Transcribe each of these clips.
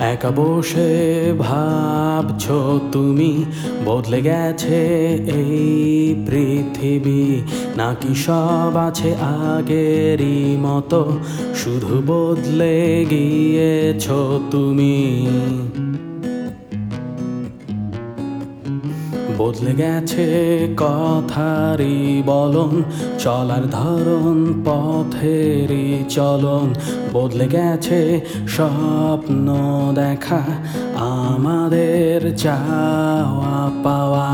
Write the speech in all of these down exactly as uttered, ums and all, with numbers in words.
একা বসে ভাবছো তুমি বদলে গেছে এই পৃথিবী, নাকি সব আছে আগেরই মতো, শুধু বদলে গিয়েছো তুমি। বদলে গেছে কথারই বলন, চলার ধরন, পথেরই চলন। বদলে গেছে স্বপ্ন দেখা, আমাদের চাওয়া পাওয়া।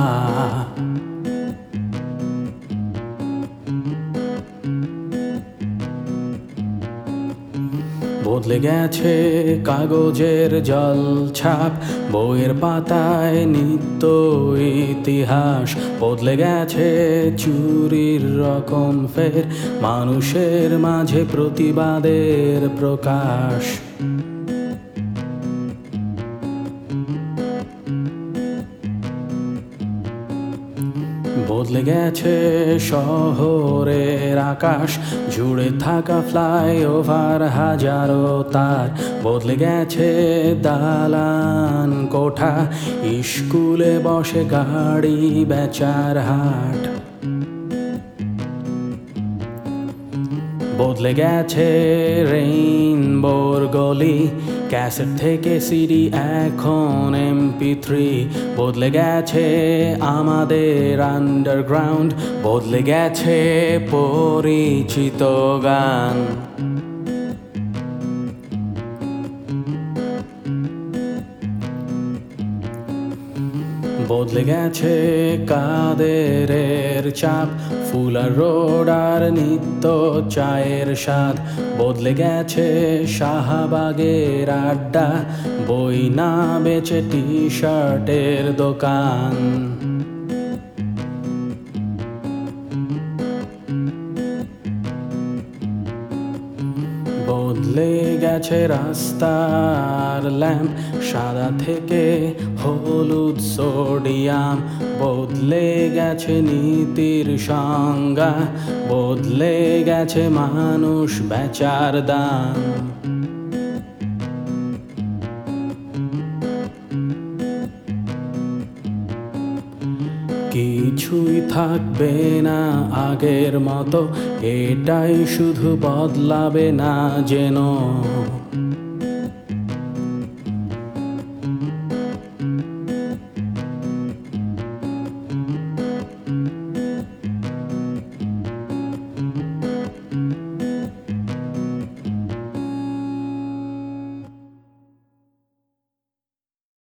বদলে গেছে কাগজের জলছাপ, বইয়ের পাতায় নিত্য ইতিহাস। বদলে গেছে চুরির রকম ফের, মানুষের মাঝে প্রতিবাদের প্রকাশ। বদলে গেছে শহরের আকাশ, জুড়ে থাকা ফ্লাইওভার হাজারো তার। বদলে গেছে দালান কোঠা, স্কুলে বসে গাড়ি বেচার হাট। বদলে গেছে রেইনবোর গলি, ক্যাসেট থেকে সিডি এখন এমপি থ্রি। বদলে গেছে আমাদের আন্ডারগ্রাউন্ড, বদলে গেছে পরিচিত গান। বদলে গেছে কাদেরের চাপ, ফুলার রোড আর নিত্য চায়ের স্বাদ। বদলে গেছে শাহবাগের আড্ডা, বই না বেচে টি শার্টের দোকান। বদলে গেছে রাস্তার ল্যাম্প, সাদা থেকে হলুদ সোডিয়াম। বদলে গেছে নীতির সংজ্ঞা, বদলে গেছে মানুষ বেচার দাম। কিছুই থাকবে না আগের মতো, এটাই শুধু বদলাবে না যেন।